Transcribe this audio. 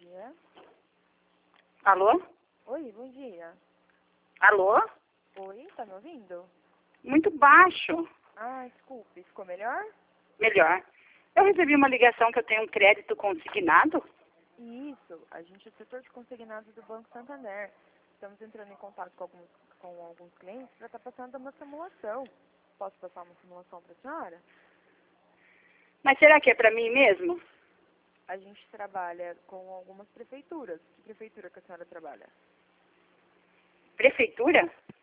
dia. Alô? Oi, bom dia. Alô? Oi, tá me ouvindo? Muito baixo. Ah, desculpe, ficou melhor? Melhor. Eu recebi uma ligação que eu tenho um crédito consignado. Isso, a gente é o setor de consignados do Banco Santander. Estamos entrando em contato com alguns clientes para estar passando uma simulação. Posso passar uma simulação para a senhora? Mas será que é para mim mesmo? A gente trabalha com algumas prefeituras. Que prefeitura que a senhora trabalha? Prefeitura?